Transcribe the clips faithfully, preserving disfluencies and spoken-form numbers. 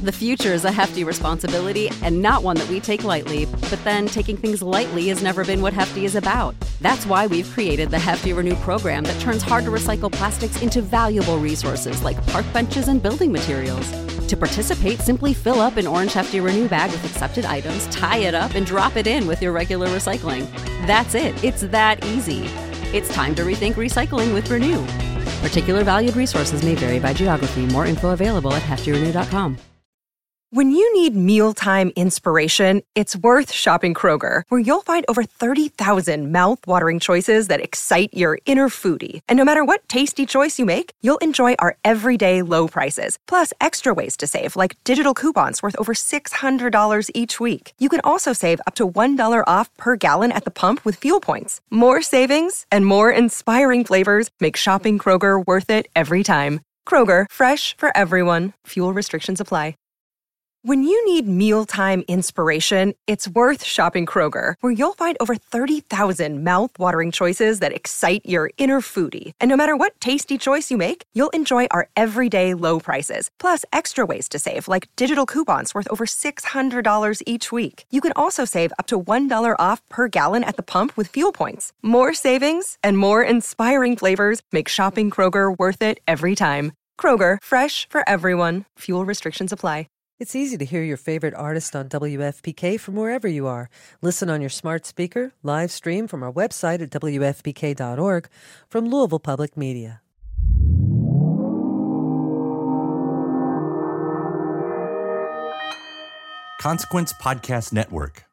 The future is a hefty responsibility and not one that we take lightly, but then taking things lightly has never been what Hefty is about. That's why we've created the Hefty Renew program that turns hard-to-recycle plastics into valuable resources like park benches and building materials. To participate, simply fill up an orange Hefty Renew bag with accepted items, tie it up, and drop it in with your regular recycling. That's it. It's that easy. It's time to rethink recycling with Renew. Particular valued resources may vary by geography. More info available at hefty renew dot com. When you need mealtime inspiration, it's worth shopping Kroger, where you'll find over thirty thousand mouth-watering choices that excite your inner foodie. And no matter what tasty choice you make, you'll enjoy our everyday low prices, plus extra ways to save, like digital coupons worth over six hundred dollars each week. You can also save up to one dollar off per gallon at the pump with fuel points. More savings and more inspiring flavors make shopping Kroger worth it every time. Kroger, fresh for everyone. Fuel restrictions apply. When you need mealtime inspiration, it's worth shopping Kroger, where you'll find over thirty thousand mouth-watering choices that excite your inner foodie. And no matter what tasty choice you make, you'll enjoy our everyday low prices, plus extra ways to save, like digital coupons worth over six hundred dollars each week. You can also save up to one dollar off per gallon at the pump with fuel points. More savings and more inspiring flavors make shopping Kroger worth it every time. Kroger, fresh for everyone. Fuel restrictions apply. It's easy to hear your favorite artist on W F P K from wherever you are. Listen on your smart speaker, live stream from our website at W F P K dot org from Louisville Public Media. Consequence Podcast Network.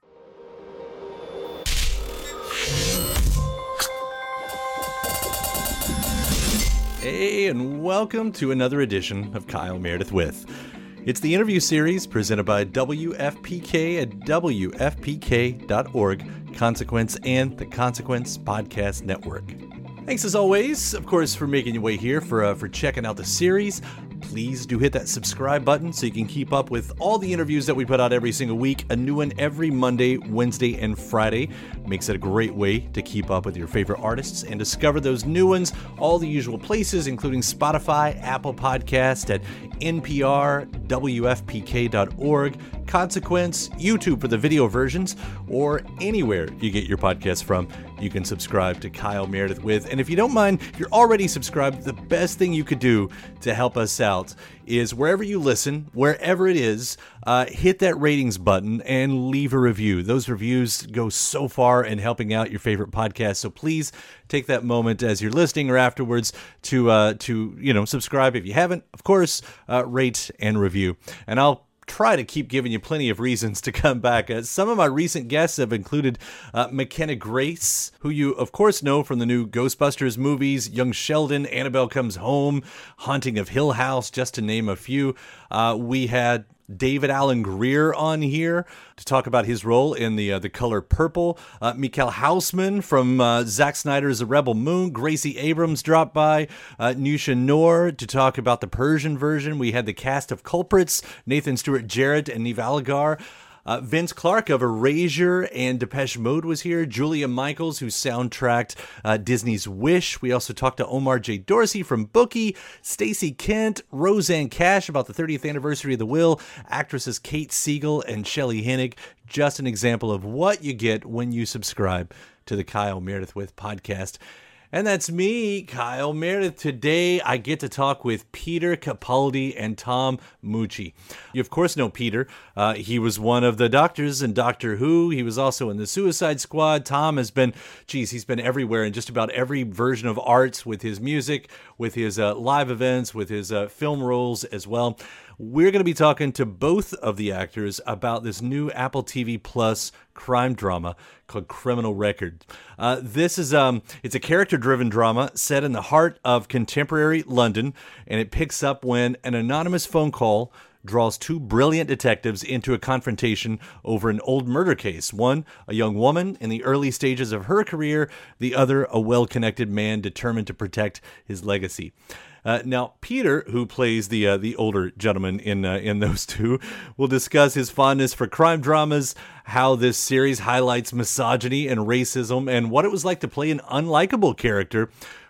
Hey, and welcome to another edition of Kyle Meredith With. It's the interview series presented by W F P K at W F P K dot org, Consequence, and the Consequence Podcast Network. Thanks as always, of course, for making your way here, for uh, for checking out the series. Please do hit that subscribe button so you can keep up with all the interviews that we put out every single week. A new one every Monday, Wednesday, and Friday. Makes it a great way to keep up with your favorite artists and discover those new ones. All the usual places, including Spotify, Apple Podcast, at N P R, W F P K dot org, Consequence, YouTube for the video versions, or anywhere you get your podcasts from. You can subscribe to Kyle Meredith With. And if you don't mind, if you're already subscribed, the best thing you could do to help us out is wherever you listen, wherever it is, uh, hit that ratings button and leave a review. Those reviews go so far in helping out your favorite podcast. So please take that moment as you're listening or afterwards to, uh, to you know, subscribe if you haven't. Of course, uh, rate and review. And I'll try to keep giving you plenty of reasons to come back. Uh, some of my recent guests have included uh, McKenna Grace, who you, of course, know from the new Ghostbusters movies, Young Sheldon, Annabelle Comes Home, Haunting of Hill House, just to name a few. Uh, we had David Alan Grier on here to talk about his role in the uh, the color purple. Uh, Mikael Hausman from uh, Zack Snyder's The Rebel Moon. Gracie Abrams dropped by. Uh, Nusha Noor to talk about the Persian version. We had the cast of Culprits, Nathan Stewart Jarrett and Niamh Algar. Uh, Vince Clarke of Erasure and Depeche Mode was here. Julia Michaels, who soundtracked uh, Disney's Wish. We also talked to Omar J. Dorsey from Bookie, Stacey Kent, Roseanne Cash about the thirtieth anniversary of The Will, actresses Kate Siegel and Shelley Hennig. Just an example of what you get when you subscribe to the Kyle Meredith With podcast. And that's me, Kyle Meredith. Today, I get to talk with Peter Capaldi and Tom Mucci. You, of course, know Peter. Uh, he was one of the doctors in Doctor Who. He was also in the Suicide Squad. Tom has been, geez, he's been everywhere in just about every version of arts with his music, with his uh, live events, with his uh, film roles as well. We're going to be talking to both of the actors about this new Apple T V Plus crime drama called Criminal Record. Uh, this is um, it's a character-driven drama set in the heart of contemporary London, and it picks up when an anonymous phone call draws two brilliant detectives into a confrontation over an old murder case. One, a young woman in the early stages of her career, the other, a well-connected man determined to protect his legacy. Uh, now, Peter, who plays the uh, the older gentleman in uh, in those two, will discuss his fondness for crime dramas, how this series highlights misogyny and racism, and what it was like to play an unlikable character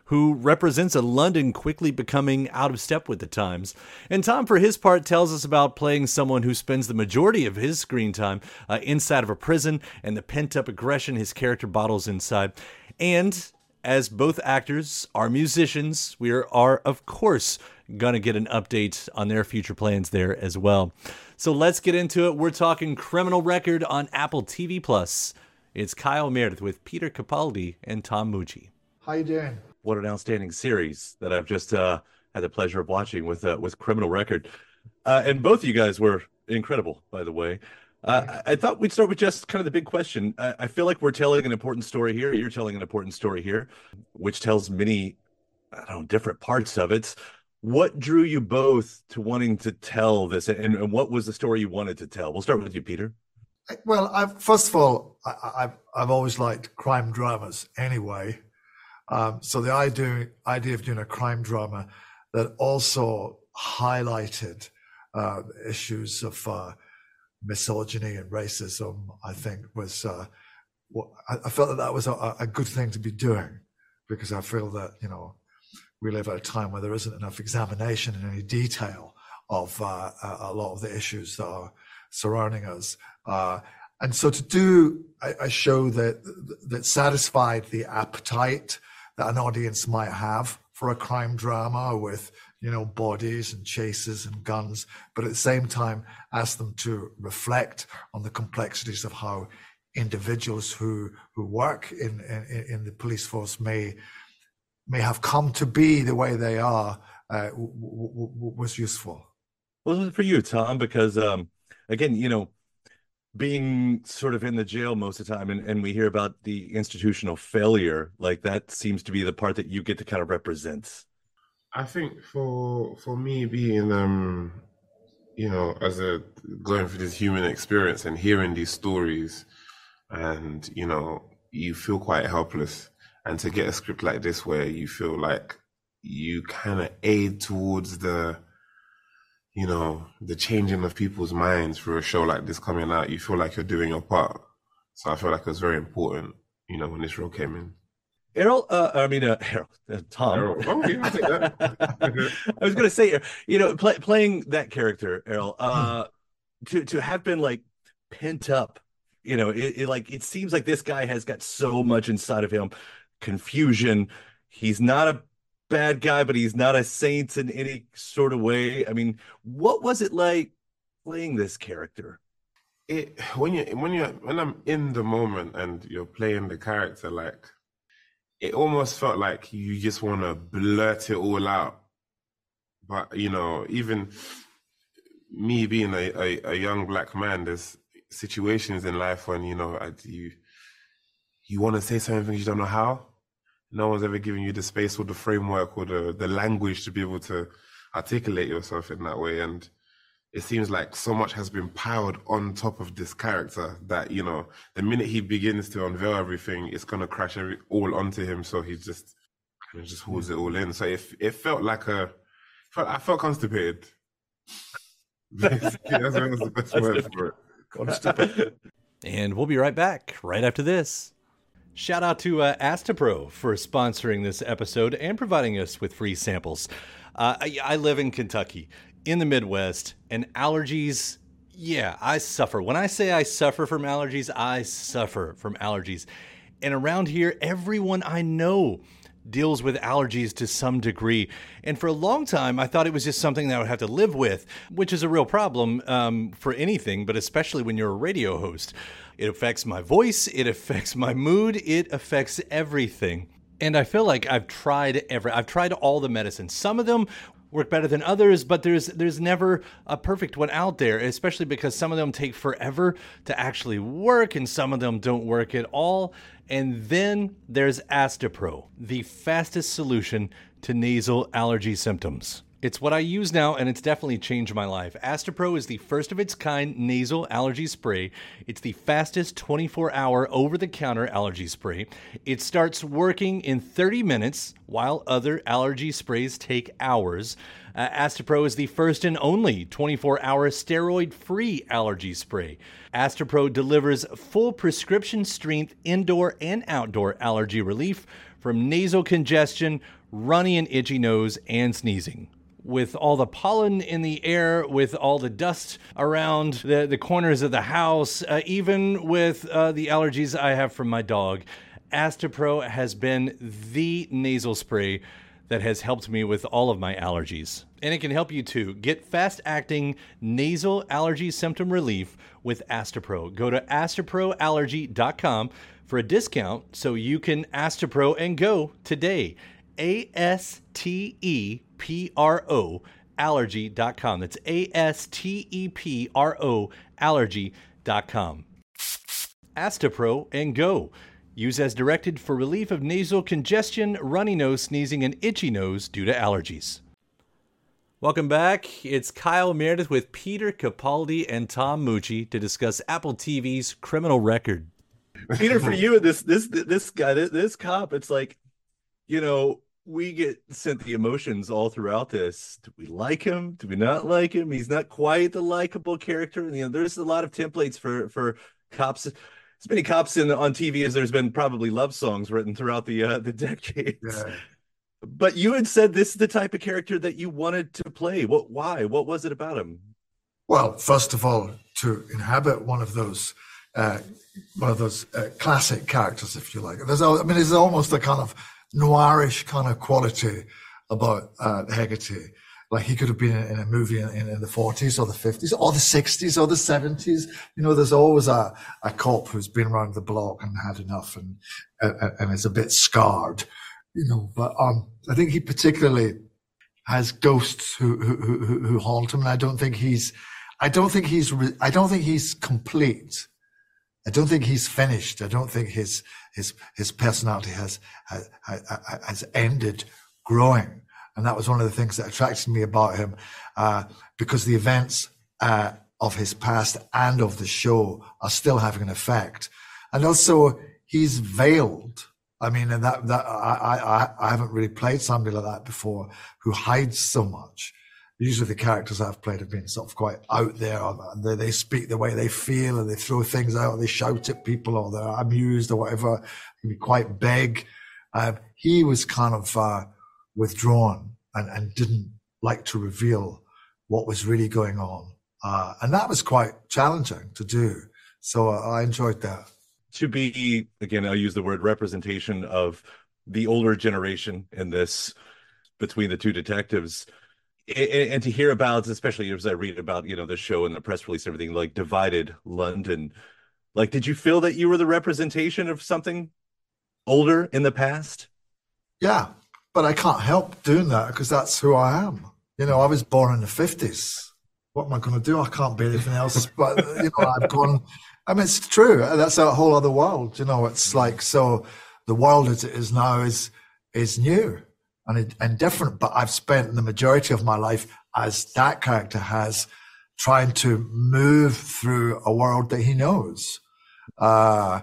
who represents a London quickly becoming out of step with the times. And Tom, for his part, tells us about playing someone who spends the majority of his screen time uh, inside of a prison and the pent-up aggression his character bottles inside. And as both actors are musicians, we are, are of course, going to get an update on their future plans there as well. So let's get into it. We're talking Criminal Record on Apple T V Plus. It's Kyle Meredith with Peter Capaldi and Tom Mucci. How you doing? What an outstanding series that I've just uh, had the pleasure of watching with uh, with Criminal Record. Uh, and both of you guys were incredible, by the way. Uh, I thought we'd start with just kind of the big question. I, I feel like we're telling an important story here. You're telling an important story here, which tells many, I don't know, different parts of it. What drew you both to wanting to tell this, and, and what was the story you wanted to tell? We'll start with you, Peter. Well, I've, first of all, I, I've I've always liked crime dramas anyway. Um, so the idea idea of doing a crime drama that also highlighted uh, issues of uh, misogyny and racism, I think was uh, what I, I felt that that was a, a good thing to be doing, because I feel that, you know, we live at a time where there isn't enough examination in any detail of uh, a lot of the issues that are surrounding us. Uh, and so to do a, a show that that satisfied the appetite that an audience might have for a crime drama with, you know, bodies and chases and guns, but at the same time ask them to reflect on the complexities of how individuals who who work in in, in the police force may may have come to be the way they are, uh, w- w- w- was useful. Well, for you, Tom, because um, again, you know, being sort of in the jail most of the time, and, and we hear about the institutional failure, like that seems to be the part that you get to kind of represent. I think for for me being, um, you know, as a going through this human experience and hearing these stories, and, you know, you feel quite helpless. And to get a script like this where you feel like you kind of aid towards the, you know, the changing of people's minds through a show like this coming out, you feel like you're doing your part. So I feel like it was very important, you know, when this role came in. Errol, uh, I mean, uh, Errol, uh, Tom. Errol. Oh, yeah, I'll take that. I was going to say, you know, play, playing that character, Errol, uh, to to have been like pent up, you know, it, it like it seems like this guy has got so much inside of him. Confusion. He's not a bad guy, but he's not a saint in any sort of way. I mean, what was it like playing this character? It when you when you when I'm in the moment and you're playing the character, like, it almost felt like you just want to blurt it all out. But, you know, even me being a, a, a young black man, there's situations in life when, you know, I, you you want to say something, you don't know how. No one's ever given you the space or the framework or the, the language to be able to articulate yourself in that way. And it seems like so much has been piled on top of this character that, you know, the minute he begins to unveil everything, it's going to crash every, all onto him. So he just kind of just holds it all in. So it, it felt like a, felt, I felt constipated. That's, that's the best word for it. Constipated. And we'll be right back right after this. Shout out to uh, Astapro for sponsoring this episode and providing us with free samples. Uh, I, I live in Kentucky, in the Midwest, and allergies, yeah, I suffer. When I say I suffer from allergies, I suffer from allergies. And around here, everyone I know deals with allergies to some degree. And for a long time, I thought it was just something that I would have to live with, which is a real problem um, for anything, but especially when you're a radio host. It affects my voice, it affects my mood, it affects everything. And I feel like I've tried every, I've tried all the medicines. Some of them work better than others, but there's there's never a perfect one out there, especially because some of them take forever to actually work and some of them don't work at all. And then there's Astapro, the fastest solution to nasal allergy symptoms. It's what I use now, and it's definitely changed my life. Astapro is the first of its kind nasal allergy spray. It's the fastest twenty-four hour over-the-counter allergy spray. It starts working in thirty minutes, while other allergy sprays take hours. Uh, Astapro is the first and only twenty-four hour steroid-free allergy spray. Astapro delivers full prescription strength indoor and outdoor allergy relief from nasal congestion, runny and itchy nose, and sneezing. With all the pollen in the air, with all the dust around the, the corners of the house, uh, even with uh, the allergies I have from my dog, Astepro has been the nasal spray that has helped me with all of my allergies. And it can help you too. Get fast-acting nasal allergy symptom relief with Astepro. Go to astepro allergy dot com for a discount so you can Astepro and go today. A S T E P R O allergy dot com. That's A S T E P R O allergy dot com. Astepro and go. Use as directed for relief of nasal congestion, runny nose, sneezing, and itchy nose due to allergies. Welcome back. It's Kyle Meredith with Peter Capaldi and Tom Mucci to discuss Apple T V's Criminal Record. Peter, for you, this this this guy, this, this cop, it's like, you know, we get sent the emotions all throughout this. Do we like him? Do we not like him? He's not quite the likable character. You know, there's a lot of templates for for cops. As many cops in on T V as there's been probably love songs written throughout the uh, the decades. Yeah. But you had said this is the type of character that you wanted to play. What? Why? What was it about him? Well, first of all, to inhabit one of those uh, one of those uh, classic characters, if you like. There's, I mean, there's almost a kind of noirish kind of quality about uh, Hegarty. Like he could have been in a movie in, in, in the forties or the fifties or the sixties or the seventies. You know, there's always a, a cop who's been around the block and had enough and, and, and is a bit scarred, you know. But um, I think he particularly has ghosts who, who, who, who haunt him. And I don't think he's, I don't think he's, I don't think he's complete. I don't think he's finished. I don't think his, his, his personality has, has, has ended growing. And that was one of the things that attracted me about him, uh, because the events uh, of his past and of the show are still having an effect. And also, he's veiled. I mean, and that that I I, I haven't really played somebody like that before who hides so much. Usually, the characters I've played have been sort of quite out there. They, they speak the way they feel, and they throw things out, or they shout at people, or they're amused, or whatever. They can be quite big. Uh, he was kind of uh, withdrawn and, and didn't like to reveal what was really going on. Uh, and that was quite challenging to do. So uh, I enjoyed that. To be, again, I'll use the word representation of the older generation in this, between the two detectives, and, and to hear about, especially as I read about, you know, the show and the press release and everything, like divided London. Like, did you feel that you were the representation of something older in the past? Yeah. But I can't help doing that because that's who I am. You know, I was born in the fifties. What am I going to do? I can't be anything else. But, you know, I've gone, I mean, it's true. That's a whole other world. You know, it's like, so the world as it is now is, is new and, and different. But I've spent the majority of my life, as that character has, trying to move through a world that he knows. Uh,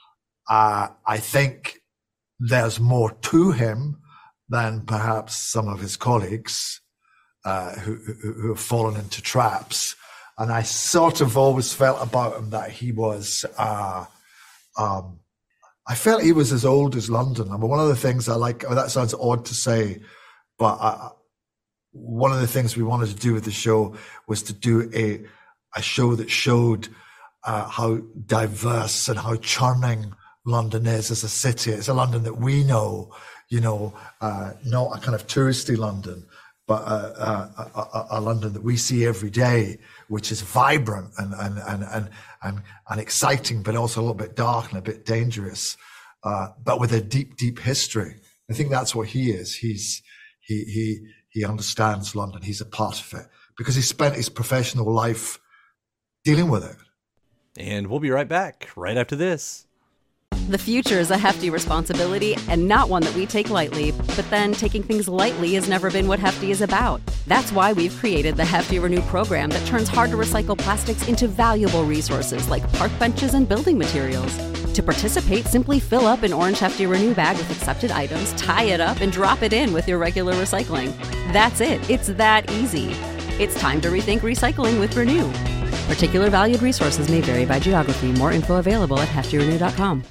uh, I think there's more to him than perhaps some of his colleagues uh, who, who, who have fallen into traps. And I sort of always felt about him that he was, uh, um, I felt he was as old as London. I mean, one of the things I like, oh, that sounds odd to say, but I, one of the things we wanted to do with the show was to do a, a show that showed uh, how diverse and how charming London is as a city. It's a London that we know, you know, uh, not a kind of touristy London, but a, a, a, a London that we see every day, which is vibrant and and and and and, and exciting, but also a little bit dark and a bit dangerous, uh, but with a deep, deep history. I think that's what he is. He's he he he understands London. He's a part of it because he spent his professional life dealing with it. And we'll be right back right after this. The future is a hefty responsibility and not one that we take lightly, but then taking things lightly has never been what Hefty is about. That's why we've created the Hefty Renew program that turns hard-to-recycle plastics into valuable resources like park benches and building materials. To participate, simply fill up an orange Hefty Renew bag with accepted items, tie it up, and drop it in with your regular recycling. That's it. It's that easy. It's time to rethink recycling with Renew. Particular valued resources may vary by geography. More info available at hefty renew dot com.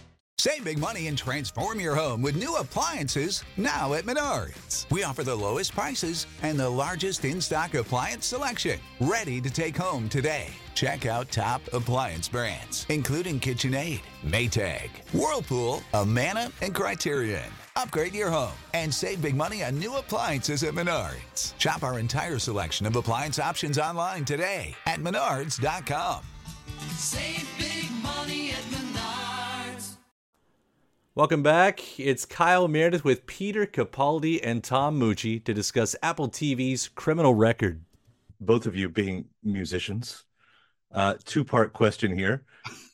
Save big money and transform your home with new appliances now at Menards. We offer the lowest prices and the largest in-stock appliance selection, ready to take home today. Check out top appliance brands, including KitchenAid, Maytag, Whirlpool, Amana, and Criterion. Upgrade your home and save big money on new appliances at Menards. Shop our entire selection of appliance options online today at menards dot com. Save big money at Menards. Welcome back. It's Kyle Meredith with Peter Capaldi and Tom Mucci to discuss Apple T V's Criminal Record. Both of you being musicians. Uh, two-part question here.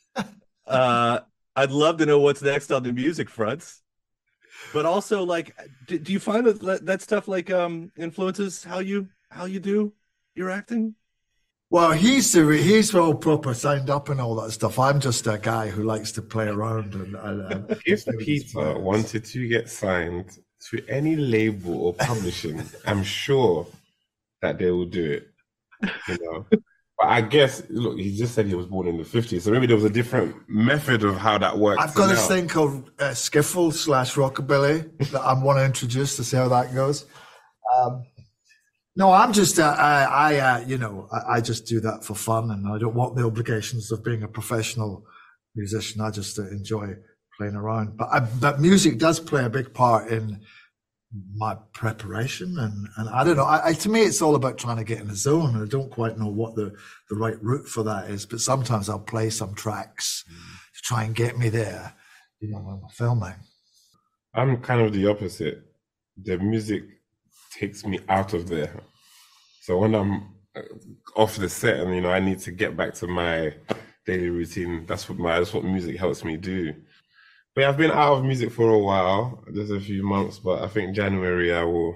uh, I'd love to know what's next on the music fronts. But also, like, do, do you find that that stuff like um influences how you how you do your acting? Well, he's the, he's all proper signed up and all that stuff. I'm just a guy who likes to play around. And, and, and if Peter wanted to get signed to any label or publishing, I'm sure that they will do it. You know, but I guess look, he just said he was born in the fifties, so maybe there was a different method of how that works. I've got this out. thing called uh, skiffle slash rockabilly that I want to introduce to see how that goes. Um, No, I'm just, uh, I, I uh, you know, I, I just do that for fun, and I don't want the obligations of being a professional musician. I just uh, enjoy playing around. But I, but music does play a big part in my preparation, and, and I don't know. I, I, to me, it's all about trying to get in the zone, and I don't quite know what the, the right route for that is. But sometimes I'll play some tracks mm. to try and get me there, you know, when I'm filming. I'm kind of the opposite. The music takes me out of there. So when I'm off the set and, you know, I need to get back to my daily routine, that's what my that's what music helps me do. But yeah, I've been out of music for a while, just a few months, but I think January I will,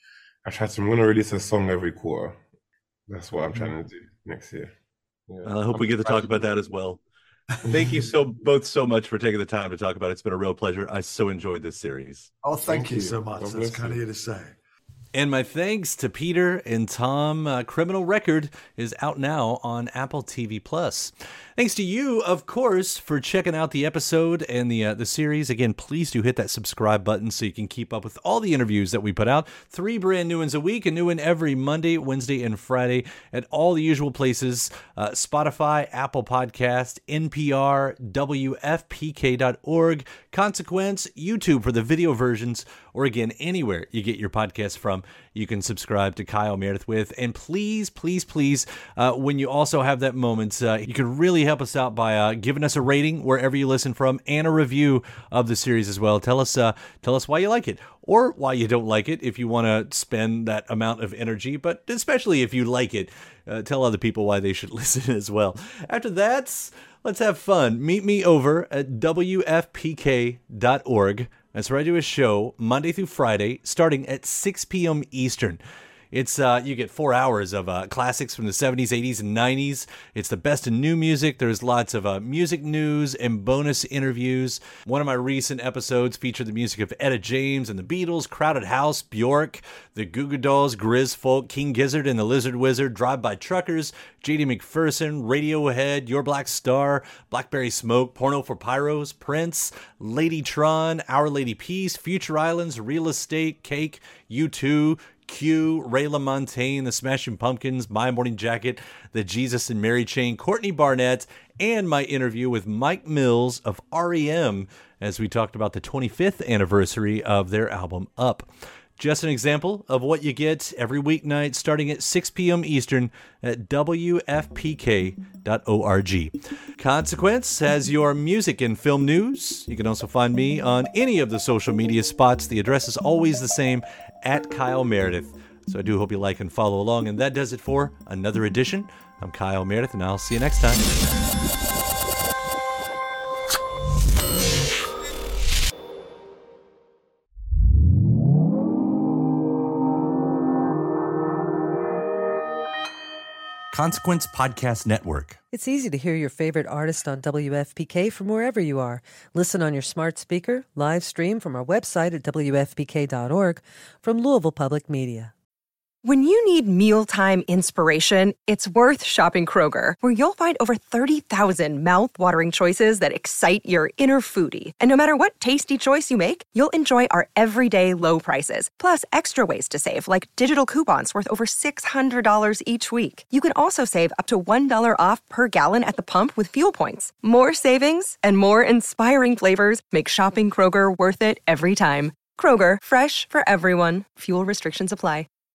I try to, I'm going to release a song every quarter. That's what I'm trying to do next year. Yeah. Well, I hope I'm we get to talk about that as well. Thank you so both so much for taking the time to talk about it. It's been a real pleasure. I so enjoyed this series. Oh, thank, thank you, you so much. God That's kind of you to say. And my thanks to Peter and Tom. Uh, Criminal Record is out now on Apple T V Plus. Thanks to you, of course, for checking out the episode and the uh, the series. Again, please do hit that subscribe button so you can keep up with all the interviews that we put out. Three brand new ones a week, a new one every Monday, Wednesday, and Friday at all the usual places. Uh, Spotify, Apple Podcast, N P R, W F P K dot org, Consequence, YouTube for the video versions, or again, anywhere you get your podcast from, you can subscribe to Kyle Meredith with. And please, please, please, uh, when you also have that moment, uh, you can really help us out by uh, giving us a rating wherever you listen from and a review of the series as well. Tell us, uh, tell us why you like it or why you don't like it if you want to spend that amount of energy. But especially if you like it, uh, tell other people why they should listen as well. After that, let's have fun. Meet me over at W F P K dot org. That's where I do a show Monday through Friday, starting at six p.m. Eastern. It's uh, you get four hours of uh, classics from the seventies, eighties, and nineties. It's the best in new music. There's lots of uh, music news and bonus interviews. One of my recent episodes featured the music of Etta James and the Beatles, Crowded House, Bjork, the Goo Goo Dolls, Grizz Folk, King Gizzard and the Lizard Wizard, Drive-By Truckers, J D McPherson, Radiohead, Your Black Star, Blackberry Smoke, Porno for Pyros, Prince, Lady Tron, Our Lady Peace, Future Islands, Real Estate, Cake, U two, Q, Ray LaMontagne, the Smashing Pumpkins, My Morning Jacket, the Jesus and Mary Chain, Courtney Barnett, and my interview with Mike Mills of R E M as we talked about the twenty-fifth anniversary of their album Up. Just an example of what you get every weeknight starting at six p.m. Eastern at W F P K dot org. Consequence has your music and film news. You can also find me on any of the social media spots. The address is always the same, at Kyle Meredith. So I do hope you like and follow along. And that does it for another edition. I'm Kyle Meredith, and I'll see you next time. Consequence Podcast Network. It's easy to hear your favorite artist on W F P K from wherever you are. Listen on your smart speaker, live stream from our website at W F P K dot org, from Louisville Public Media. When you need mealtime inspiration, it's worth shopping Kroger, where you'll find over thirty thousand mouth-watering choices that excite your inner foodie. And no matter what tasty choice you make, you'll enjoy our everyday low prices, plus extra ways to save, like digital coupons worth over six hundred dollars each week. You can also save up to one dollar off per gallon at the pump with fuel points. More savings and more inspiring flavors make shopping Kroger worth it every time. Kroger, fresh for everyone. Fuel restrictions apply.